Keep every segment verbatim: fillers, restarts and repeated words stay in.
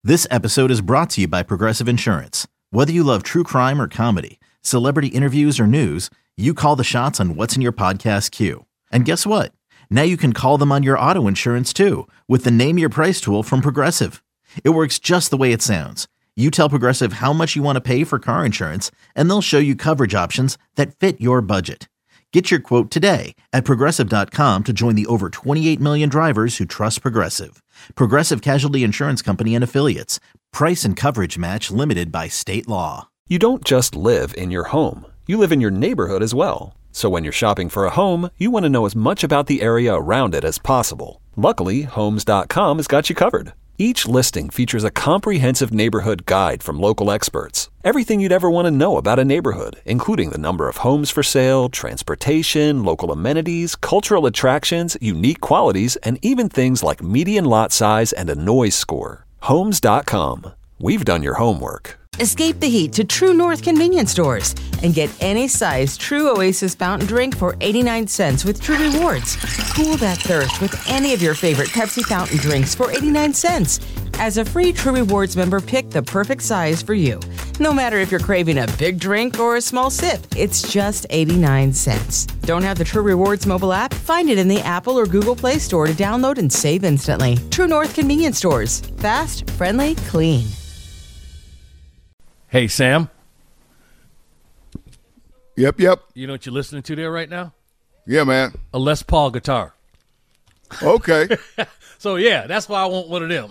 This episode is brought to you by Progressive Insurance. Whether you love true crime or comedy, celebrity interviews or news, you call the shots on what's in your podcast queue. And guess what? Now you can call them on your auto insurance too with the Name Your Price tool from Progressive. It works just the way it sounds. You tell Progressive how much you want to pay for car insurance, and they'll show you coverage options that fit your budget. Get your quote today at Progressive dot com to join the over twenty-eight million drivers who trust Progressive. Progressive Casualty Insurance Company and Affiliates. Price and coverage match limited by state law. You don't just live in your home. You live in your neighborhood as well. So when you're shopping for a home, you want to know as much about the area around it as possible. Luckily, Homes dot com has got you covered. Each listing features a comprehensive neighborhood guide from local experts. Everything you'd ever want to know about a neighborhood, including the number of homes for sale, transportation, local amenities, cultural attractions, unique qualities, and even things like median lot size and a noise score. Homes dot com. We've done your homework. Escape the heat to True North convenience stores and get any size True Oasis fountain drink for eighty-nine cents with True Rewards. Cool that thirst with any of your favorite Pepsi fountain drinks for eighty-nine cents. As a free True Rewards member, pick the perfect size for you. No matter if you're craving a big drink or a small sip, it's just eighty-nine cents. Don't have the True Rewards mobile app? Find it in the Apple or Google Play Store to download and save instantly. True North convenience stores. Fast, friendly, clean. Hey, Sam. Yep, yep. You know what you're listening to there right now? Yeah, man. A Les Paul guitar. Okay. So, yeah, that's why I want one of them.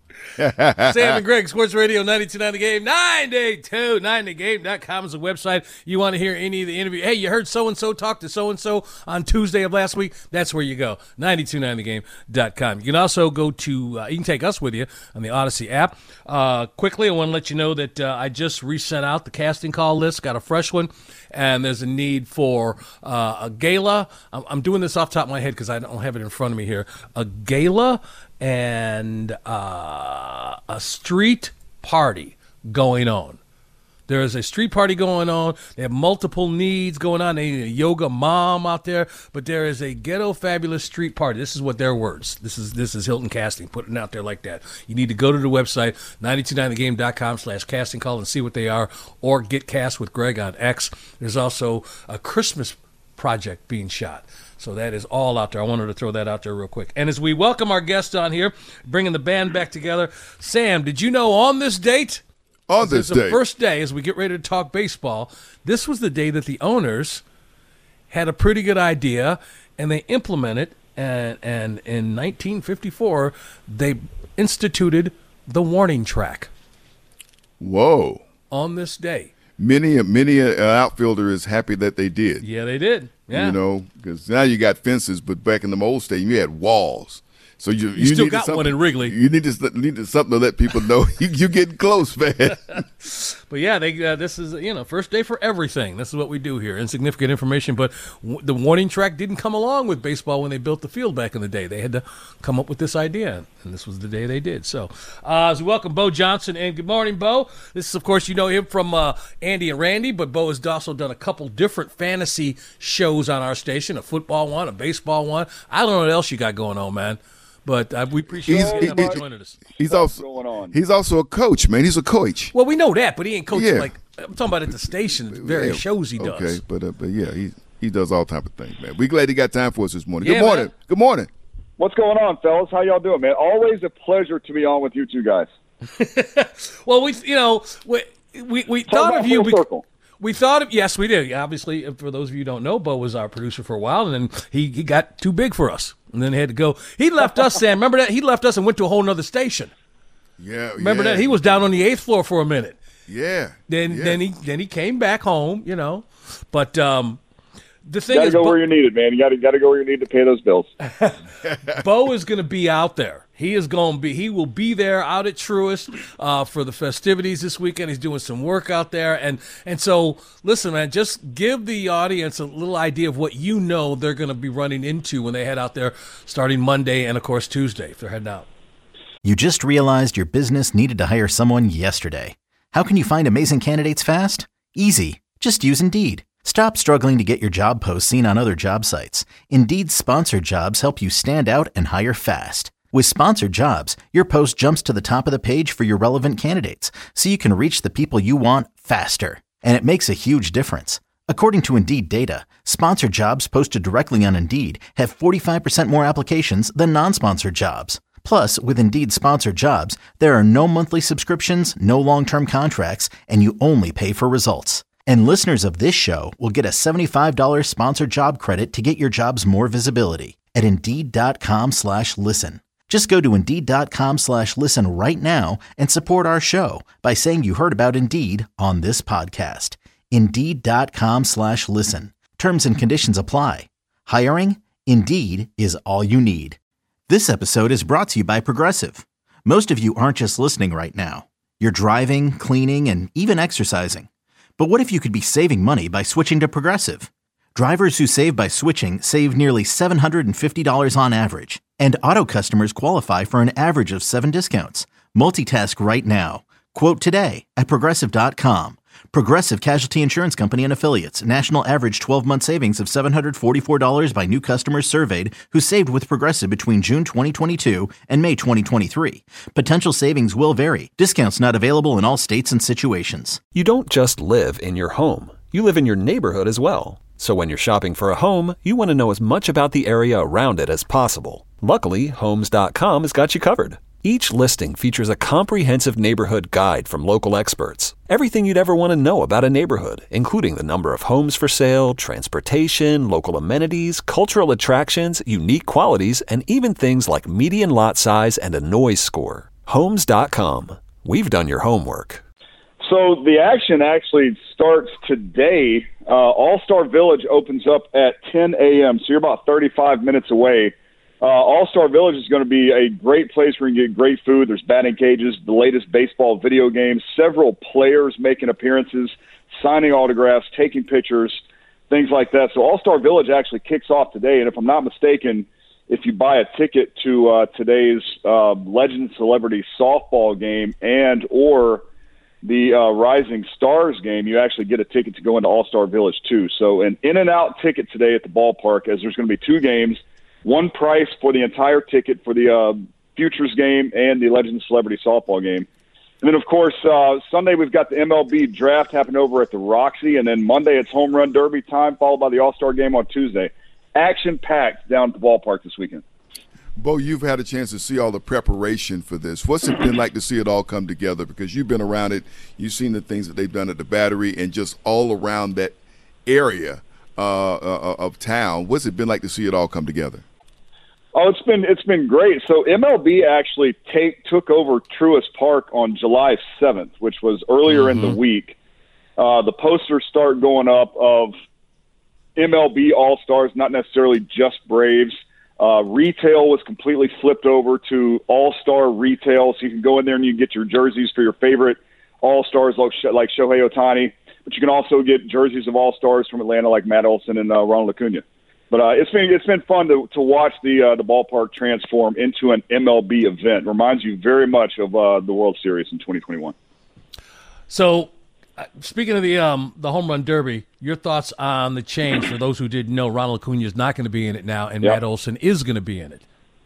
Sam and Greg, Sports Radio ninety-two point nine The Game, nine eight two nine the game dot com is the website. You want to hear any of the interview? Hey, you heard so-and-so talk to so-and-so on Tuesday of last week? That's where you go, ninety-two point nine the game dot com. You can also go to, uh, you can take us with you on the Odyssey app. Uh, quickly, I want to let you know that uh, I just resent out the casting call list, got a fresh one, and there's a need for uh, a gala. I'm, I'm doing this off the top of my head because I don't have it in front of me here. A gala and uh, a street party going on. There is a street party going on. They have multiple needs going on. They need a yoga mom out there, but there is a ghetto fabulous street party. This is what their words. This is this is Hilton Casting putting it out there like that. You need to go to the website, ninety-two point nine the game dot com slash casting call and see what they are, or get cast with Greg on X. There's also a Christmas project being shot. So that is all out there. I wanted to throw that out there real quick. And as we welcome our guest on here, bringing the band back together, Sam, did you know on this date? On this day. day. The first day, as we get ready to talk baseball, this was the day that the owners had a pretty good idea, and they implemented, and, and in nineteen fifty-four, they instituted the warning track. Whoa. On this day. Many, many an outfielder is happy that they did. Yeah, they did. Yeah. You know, because now you got fences, but back in the old stadium, you had walls. So you, You, you still needed got one something- in Wrigley. You need to need to, something to let people know you, you're getting close, man. But yeah, they uh, this is, you know, first day for everything. This is what we do here. Insignificant information, but w- the warning track didn't come along with baseball when they built the field back in the day. They had to come up with this idea, and this was the day they did. So, uh, as we welcome Bo Johnson, and good morning, Bo. This is, of course, you know him from uh, Andy and Randy, but Bo has also done a couple different fantasy shows on our station, a football one, a baseball one. I don't know what else you got going on, man. But uh, we appreciate He's- you he- having he- joining us. He's What's also going on? he's also a coach, man. He's a coach. Well, we know that, but he ain't coaching Yeah. like I'm talking about at the station, various Yeah, shows he does. Okay, but uh, but yeah, he he does all type of things, man. We glad he got time for us this morning. Yeah, Good morning. man. Good morning. What's going on, fellas? How y'all doing, man? Always a pleasure to be on with you two guys. Well, we, you know, we we, we Talk thought about of you. full We, circle. we thought of yes, we did. Obviously, for those of you who don't know, Bo was our producer for a while, and then he, he got too big for us, and then he had to go. He left us, Sam. Remember that? He left us and went to a whole nother station. Yeah. Remember yeah, that? He was down on the eighth floor for a minute. Yeah. Then yeah. then he then he came back home. You know, but um, the thing Got to is, go Bo, where you're needed, man. You got to got to go where you need to pay those bills. Bo is going to be out there. He is going to be. He will be there out at Truist uh, for the festivities this weekend. He's doing some work out there, and and so listen, man. Just give the audience a little idea of what you know they're going to be running into when they head out there, starting Monday and of course Tuesday if they're heading out. You just realized your business needed to hire someone yesterday. How can you find amazing candidates fast? Easy. Just use Indeed. Stop struggling to get your job posts seen on other job sites. Indeed's sponsored jobs help you stand out and hire fast. With Sponsored Jobs, your post jumps to the top of the page for your relevant candidates, so you can reach the people you want faster. And it makes a huge difference. According to Indeed data, sponsored jobs posted directly on Indeed have forty-five percent more applications than non-sponsored jobs. Plus, with Indeed Sponsored Jobs, there are no monthly subscriptions, no long-term contracts, and you only pay for results. And listeners of this show will get a seventy-five dollars sponsored job credit to get your jobs more visibility at Indeed.com slash listen. Just go to Indeed.com slash listen right now and support our show by saying you heard about Indeed on this podcast. Indeed.com slash listen. Terms and conditions apply. Hiring? Indeed is all you need. This episode is brought to you by Progressive. Most of you aren't just listening right now. You're driving, cleaning, and even exercising. But what if you could be saving money by switching to Progressive? Drivers who save by switching save nearly seven hundred fifty dollars on average. And auto customers qualify for an average of seven discounts. Multitask right now. Quote today at Progressive dot com. Progressive Casualty Insurance Company and Affiliates. National average twelve-month savings of seven hundred forty-four dollars by new customers surveyed who saved with Progressive between June twenty twenty-two and May twenty twenty-three. Potential savings will vary. Discounts not available in all states and situations. You don't just live in your home. You live in your neighborhood as well. So when you're shopping for a home, you want to know as much about the area around it as possible. Luckily, Homes dot com has got you covered. Each listing features a comprehensive neighborhood guide from local experts. Everything you'd ever want to know about a neighborhood, including the number of homes for sale, transportation, local amenities, cultural attractions, unique qualities, and even things like median lot size and a noise score. Homes dot com. We've done your homework. So the action actually starts today. Uh, All-Star Village opens up at ten a.m., so you're about thirty-five minutes away. Uh, All-Star Village is going to be a great place where you can get great food. There's batting cages, the latest baseball video games, several players making appearances, signing autographs, taking pictures, things like that. So All-Star Village actually kicks off today, and if I'm not mistaken, if you buy a ticket to uh, today's uh, Legend Celebrity softball game and or the uh, Rising Stars game, you actually get a ticket to go into All-Star Village too. So an in-and-out ticket today at the ballpark, as there's going to be two games, one price for the entire ticket for the uh, Futures game and the Legend Celebrity softball game. And then, of course, uh, Sunday we've got the M L B draft happening over at the Roxy, and then Monday it's Home Run Derby time, followed by the All-Star game on Tuesday. Action-packed down at the ballpark this weekend. Bo, you've had a chance to see all the preparation for this. What's it been like to see it all come together? Because you've been around it, you've seen the things that they've done at the Battery and just all around that area uh, uh, of town. What's it been like to see it all come together? Oh, it's been it's been great. So M L B actually take, took over Truist Park on July seventh, which was earlier mm-hmm. in the week. Uh, the posters start going up of M L B All-Stars, not necessarily just Braves. Uh, retail was completely flipped over to All-Star retail, so you can go in there and you can get your jerseys for your favorite All-Stars like, like Shohei Ohtani, but you can also get jerseys of All-Stars from Atlanta like Matt Olson and uh, Ronald Acuna. But uh, it's been it's been fun to to watch the uh, the ballpark transform into an M L B event. Reminds you very much of uh, the World Series in twenty twenty-one. So, uh, speaking of the um the Home Run Derby, your thoughts on the change for those who didn't know? Ronald Acuna is not going to be in it now, and yep. Matt Olson is going to be in it.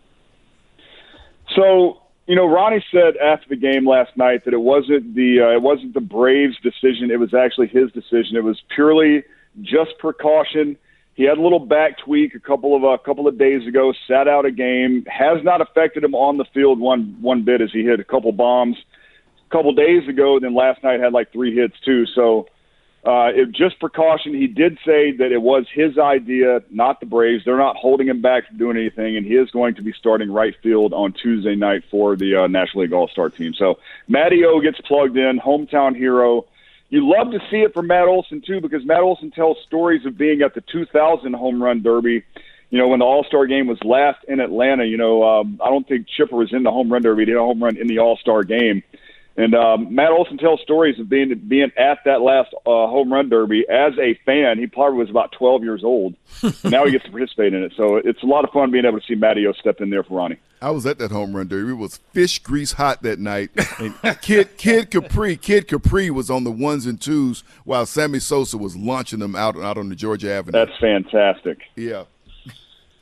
So, you know, Ronnie said after the game last night that it wasn't the uh, it wasn't the Braves' decision. It was actually his decision. It was purely just precaution. He had a little back tweak a couple of a uh, couple of days ago. Sat out a game. Has not affected him on the field one one bit as he hit a couple bombs a couple days ago. Then last night had like three hits too. So uh, it just precaution. He did say that it was his idea, not the Braves. They're not holding him back from doing anything, and he is going to be starting right field on Tuesday night for the uh, National League All-Star team. So Matty O gets plugged in, hometown hero. You love to see it from Matt Olson, too, because Matt Olson tells stories of being at the two thousand Home Run Derby. You know, when the All-Star game was last in Atlanta, you know, um, I don't think Chipper was in the Home Run Derby. He did a home run in the All-Star game. And um, Matt Olson tells stories of being being at that last uh, Home Run Derby as a fan. He probably was about twelve years old. Now he gets to participate in it. So it's a lot of fun being able to see Matty O step in there for Ronnie. I was at that Home Run Derby. It was fish grease hot that night. And Kid Kid Capri, Kid Capri was on the ones and twos while Sammy Sosa was launching them out out on the Georgia Avenue. That's fantastic. Yeah.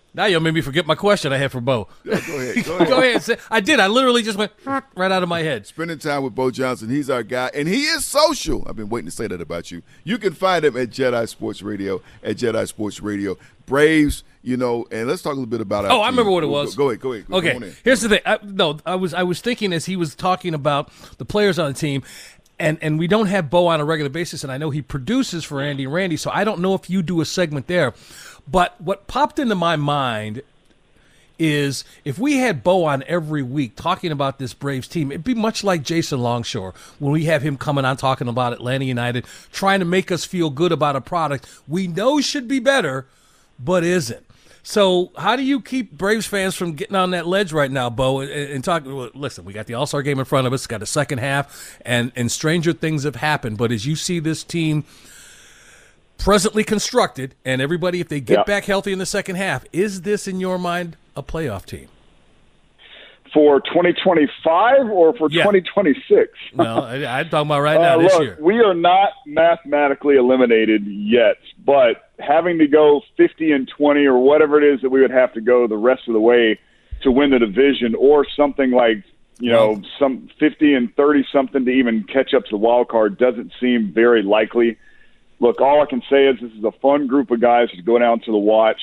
Now you made me forget my question I had for Bo. Yeah, go ahead. Go ahead. Go ahead. Say, I did. I literally just went right out of my head. Spending time with Bo Johnson. He's our guy, and he is social. I've been waiting to say that about you. You can find him at Jedi Sports Radio, at Jedi Sports Radio. Braves, you know, and let's talk a little bit about our Oh, team. I remember what it was. Go, go ahead. Go ahead. Go okay. on in. Here's the thing. I, no, I was I was thinking as he was talking about the players on the team, and, and we don't have Bo on a regular basis, and I know he produces for Andy and Randy, so I don't know if you do a segment there. But what popped into my mind is if we had Bo on every week talking about this Braves team, it'd be much like Jason Longshore when we have him coming on talking about Atlanta United, trying to make us feel good about a product we know should be better, but isn't. So how do you keep Braves fans from getting on that ledge right now, Bo, and, and talk? Well, listen, we got the All-Star game in front of us, got a second half, and, and stranger things have happened. But as you see this team presently constructed, and everybody, if they get yeah. back healthy in the second half, is this, in your mind, a playoff team? For twenty twenty-five or for yeah. twenty twenty-six? Well, I, I'm talking about right now uh, this look, year. We are not mathematically eliminated yet, but having to go fifty and twenty or whatever it is that we would have to go the rest of the way to win the division, or something like, you know, well, some fifty and thirty something to even catch up to the wild card doesn't seem very likely. Look, all I can say is this is a fun group of guys to go down to the watch.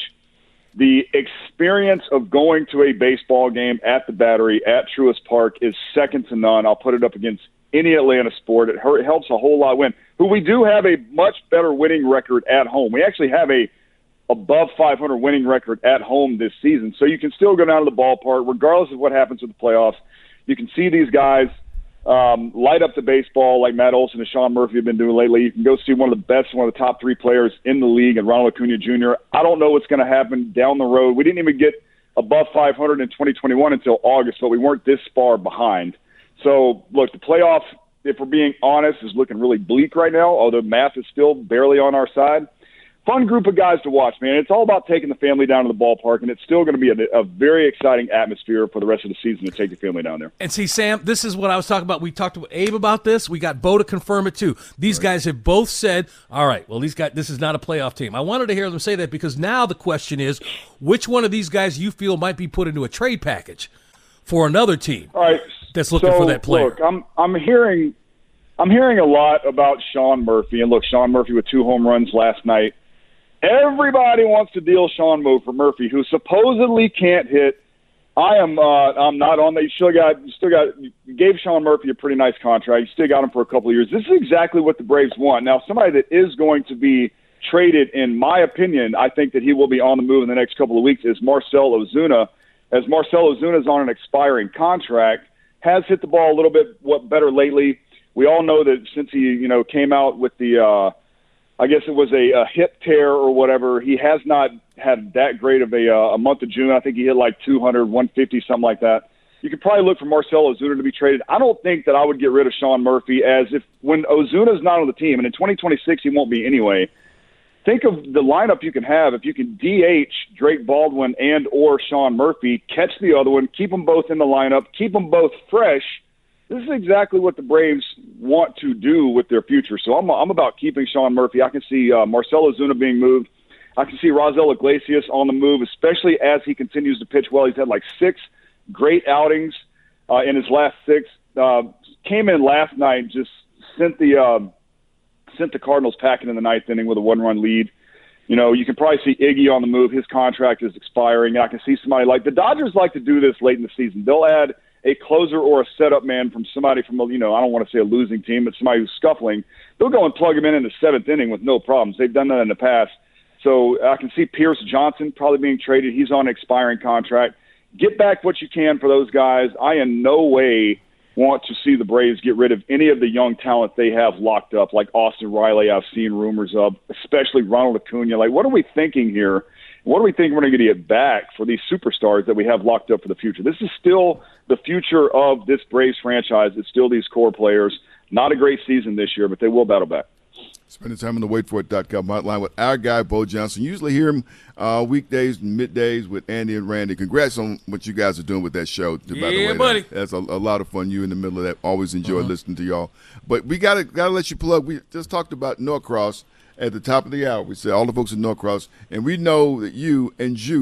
The experience of going to a baseball game at the Battery, at Truist Park, is second to none. I'll put it up against any Atlanta sport. It helps a whole lot win. Who we do have a much better winning record at home. We actually have a above five hundred winning record at home this season. So you can still go down to the ballpark, regardless of what happens with the playoffs. You can see these guys um, light up the baseball like Matt Olson and Sean Murphy have been doing lately. You can go see one of the best, one of the top three players in the league, and Ronald Acuna Junior I don't know what's going to happen down the road. We didn't even get above five hundred in twenty twenty-one until August, but we weren't this far behind. So, look, the playoffs, if we're being honest, is looking really bleak right now, although math is still barely on our side. Fun group of guys to watch, man. It's all about taking the family down to the ballpark, and it's still going to be a, a very exciting atmosphere for the rest of the season to take your family down there. And see, Sam, this is what I was talking about. We talked to Abe about this. We got Bo to confirm it, too. These right. guys have both said, all right, well, these guys, this is not a playoff team. I wanted to hear them say that because now the question is, which one of these guys you feel might be put into a trade package for another team all right. that's looking so, for that player? Look, I'm, I'm hearing I'm hearing a lot about Sean Murphy. And, look, Sean Murphy with two home runs last night. Everybody wants to deal Sean Mo for Murphy, who supposedly can't hit. I am. Uh, I'm not on that. You still got. You still got. You gave Sean Murphy a pretty nice contract. You still got him for a couple of years. This is exactly what the Braves want. Now, somebody that is going to be traded, in my opinion, I think that he will be on the move in the next couple of weeks, is Marcell Ozuna. As Marcell Ozuna is on an expiring contract, has hit the ball a little bit what better lately. We all know that since he, you know, came out with the. Uh, I guess it was a, a hip tear or whatever. He has not had that great of a, uh, a month of June. I think he hit like two hundred, one fifty, something like that. You could probably look for Marcell Ozuna to be traded. I don't think that I would get rid of Sean Murphy, as if when Ozuna's not on the team, and in twenty twenty-six he won't be anyway, think of the lineup you can have if you can D H Drake Baldwin and or Sean Murphy, catch the other one, keep them both in the lineup, keep them both fresh. This is exactly what the Braves want to do with their future. So I'm I'm about keeping Sean Murphy. I can see uh, Marcell Ozuna being moved. I can see Raisel Iglesias on the move, especially as he continues to pitch well. He's had like six great outings uh, in his last six. Uh, came in last night and just sent the uh, sent the Cardinals packing in the ninth inning with a one-run lead. You know, you can probably see Iggy on the move. His contract is expiring. And I can see somebody like the Dodgers like to do this late in the season. They'll add a closer or a setup man from somebody from, you know, I don't want to say a losing team, but somebody who's scuffling. They'll go and plug him in in the seventh inning with no problems. They've done that in the past. So I can see Pierce Johnson probably being traded. He's on an expiring contract. Get back what you can for those guys. I in no way want to see the Braves get rid of any of the young talent they have locked up, like Austin Riley I've seen rumors of, especially Ronald Acuna. Like, what are we thinking here? What do we think we're going to get back for these superstars that we have locked up for the future? This is still the future of this Braves franchise. It's still these core players. Not a great season this year, but they will battle back. Spending time on the wait for it dot com hotline with our guy, Bo Johnson. Usually hear him uh, weekdays and middays with Andy and Randy. Congrats on what you guys are doing with that show. Yeah, by the way, buddy. That, that's a, a lot of fun. You in the middle of that. Always enjoy uh-huh. listening to y'all. But we got to gotta let you plug. We just talked about Norcross at the top of the hour. We said all the folks at Norcross, and we know that you and Juice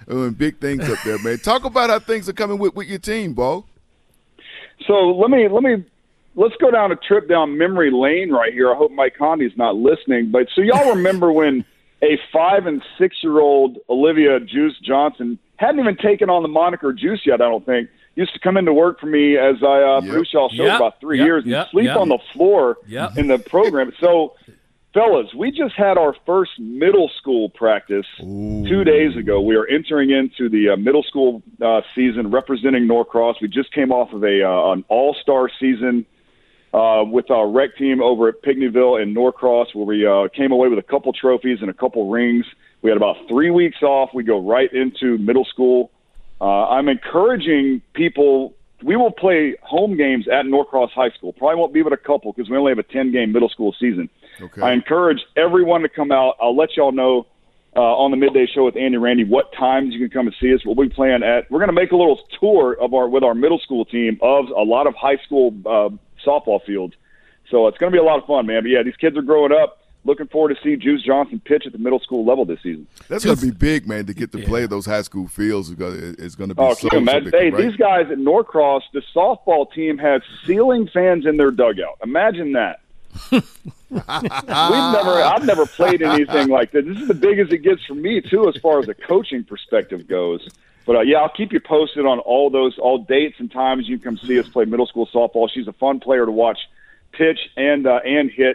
Doing big things up there, man. Talk about how things are coming with, with your team, Bo. So let me let me let's go down a trip down memory lane right here. I hope Mike Condi's not listening. But so y'all remember when a five and six year old Olivia Juice Johnson hadn't even taken on the moniker Juice yet, I don't think. Used to come into work for me as I uh, yep. produced y'all show yep. about three yep. years and yep. sleep yep. on the floor yep. in the program. So, fellas, we just had our first middle school practice Ooh. two days ago. We are entering into the uh, middle school uh, season representing Norcross. We just came off of a uh, an all-star season uh, with our rec team over at Pinckneyville and Norcross, where we uh, came away with a couple trophies and a couple rings. We had about three weeks off. We go right into middle school. Uh, I'm encouraging people. We will play home games at Norcross High School. Probably won't be but a couple because we only have a ten-game middle school season. Okay. I encourage everyone to come out. I'll let y'all know uh, on the midday show with Andy and Randy what times you can come and see us. We'll be playing at. We're going to make a little tour of our with our middle school team of a lot of high school uh, softball fields. So it's going to be a lot of fun, man. But yeah, these kids are growing up. Looking forward to see Juice Johnson pitch at the middle school level this season. That's going to be big, man, to get to yeah. play those high school fields. It's going to be oh, so, can you so imagine? big, Hey, right? These guys at Norcross, the softball team has ceiling fans in their dugout. Imagine that. We've never, I've never played anything like this. This is the biggest it gets for me, too, as far as a coaching perspective goes. But, uh, yeah, I'll keep you posted on all those, all dates and times you can come see us play middle school softball. She's a fun player to watch pitch and uh, and hit.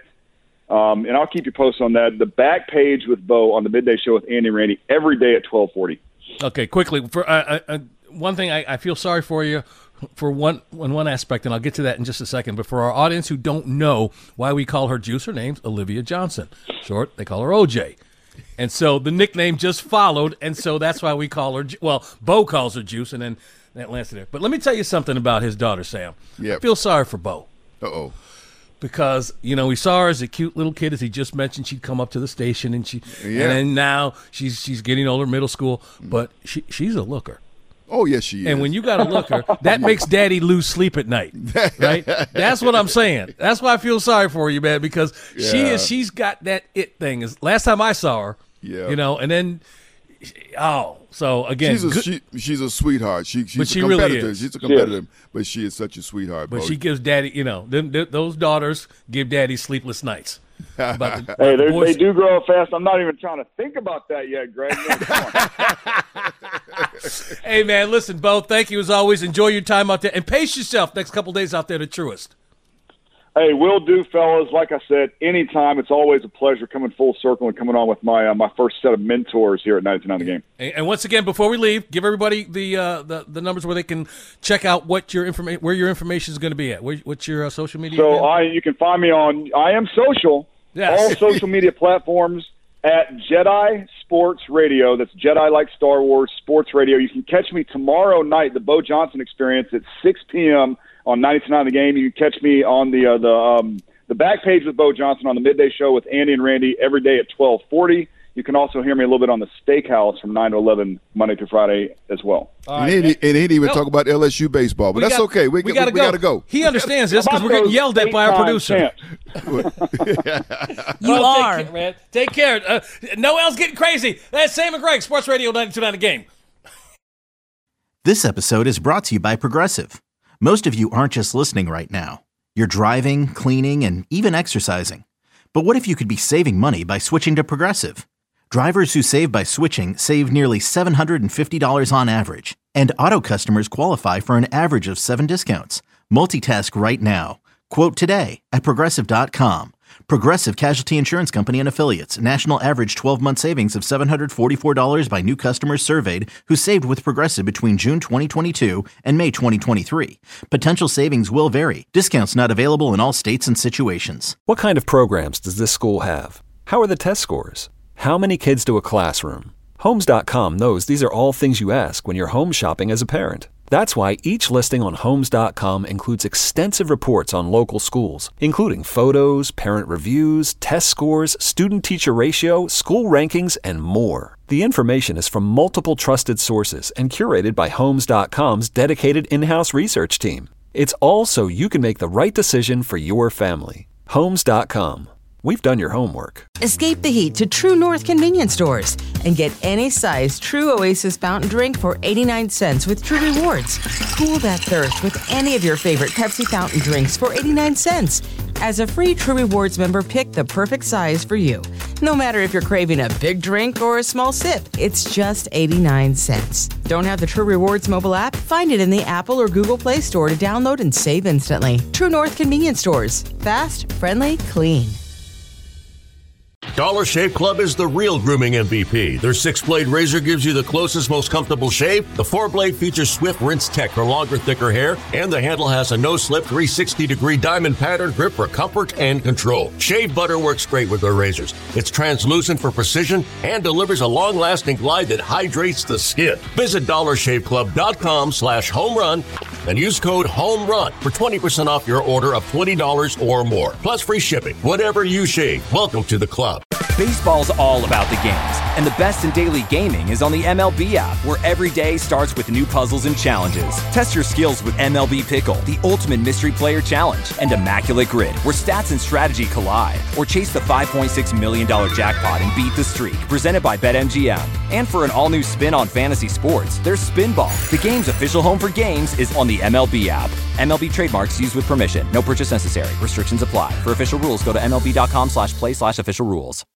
Um, and I'll keep you posted on that. The back page with Bo on the midday show with Andy and Randy every day at twelve forty. Okay, quickly. For uh, uh, one thing, I, I feel sorry for you for one on one aspect, and I'll get to that in just a second. But for our audience who don't know why we call her Juice, her name's Olivia Johnson. Short, they call her O J. And so the nickname just followed, and so that's why we call her – well, Bo calls her Juice, and then that lands there. But let me tell you something about his daughter, Sam. Yep. I feel sorry for Bo. Uh-oh. Because, you know, we saw her as a cute little kid, as he just mentioned. She'd come up to the station, and she, yeah. and then now she's she's getting older, middle school, but she she's a looker. Oh, yes, she is. And when you got a looker, that makes Daddy lose sleep at night, right? That's what I'm saying. That's why I feel sorry for you, man, because yeah. she is she's got that it thing. Last time I saw her, yeah. you know, and then oh. So again, she's a good, she, she's a sweetheart. She she's but she a competitor. Really is. She's a competitor, yeah. but she is such a sweetheart. But Bo. she gives Daddy, you know, them, them, those daughters give Daddy sleepless nights. About the, hey, the they do grow up fast. I'm not even trying to think about that yet, Greg. Hey, man, listen, Bo. Thank you as always. Enjoy your time out there, and pace yourself next couple days out there. The Truist. Hey, will do, fellas. Like I said, anytime. It's always a pleasure coming full circle and coming on with my uh, my first set of mentors here at ninety-two point nine The Game. And, and once again, before we leave, give everybody the uh, the, the numbers where they can check out what your informa- where your information is going to be at. Where, what's your uh, social media? So again? I you can find me on I am social, yes. all social media platforms at Jedi Sports Radio. That's Jedi like Star Wars Sports Radio. You can catch me tomorrow night, the Bo Johnson Experience at six p.m. on ninety-two point nine The Game. You can catch me on the uh, the um, the back page with Bo Johnson on the midday show with Andy and Randy every day at twelve forty. You can also hear me a little bit on the Steakhouse from nine to eleven Monday through Friday as well. All right, and, he, and he didn't even no. talk about L S U baseball, but we that's got, okay. We, we got to go. go. He understands this because we're getting yelled at by our producer. You oh, are. Take care, man. Take care. Uh, Noel's getting crazy. That's Sam and Greg, Sports Radio ninety-two point nine The Game. This episode is brought to you by Progressive. Most of you aren't just listening right now. You're driving, cleaning, and even exercising. But what if you could be saving money by switching to Progressive? Drivers who save by switching save nearly seven hundred fifty dollars on average. And auto customers qualify for an average of seven discounts. Multitask right now. Quote today at Progressive dot com. Progressive Casualty Insurance Company and Affiliates. National average twelve-month savings of seven hundred forty-four dollars by new customers surveyed who saved with Progressive between June twenty twenty-two and May twenty twenty-three. Potential savings will vary. Discounts not available in all states and situations. What kind of programs does this school have? How are the test scores? How many kids do a classroom? Homes dot com knows these are all things you ask when you're home shopping as a parent. That's why each listing on Homes dot com includes extensive reports on local schools, including photos, parent reviews, test scores, student-teacher ratio, school rankings, and more. The information is from multiple trusted sources and curated by Homes dot com's dedicated in-house research team. It's all so you can make the right decision for your family. Homes dot com. we've done your homework. Escape the heat to True North convenience stores and get any size True Oasis fountain drink for eighty-nine cents with True Rewards. Cool that thirst with any of your favorite Pepsi fountain drinks for eighty-nine cents. As a free True Rewards member, pick the perfect size for you. No matter if you're craving a big drink or a small sip, it's just eighty-nine cents. Don't have the True Rewards mobile app? Find it in the Apple or Google Play Store to download and save instantly. True North convenience stores. Fast, friendly, clean. Dollar Shave Club is the real grooming M V P. Their six-blade razor gives you the closest, most comfortable shave. The four-blade features swift rinse tech for longer, thicker hair, and the handle has a no-slip three hundred sixty degree diamond pattern grip for comfort and control. Shave butter works great with their razors. It's translucent for precision and delivers a long-lasting glide that hydrates the skin. Visit dollar shave club dot com slash home run and use code HOMERUN for twenty percent off your order of twenty dollars or more, plus free shipping. Whatever you shave, welcome to the club. Baseball's all about the games, and the best in daily gaming is on the M L B app, where every day starts with new puzzles and challenges. Test your skills with M L B Pickle, the ultimate mystery player challenge, and Immaculate Grid, where stats and strategy collide. Or chase the five point six million dollars jackpot and beat the streak, presented by BetMGM. And for an all-new spin on fantasy sports, there's Spinball. The game's official home for games is on the M L B app. M L B trademarks used with permission. No purchase necessary. Restrictions apply. For official rules, go to M L B dot com slash play slash official rules.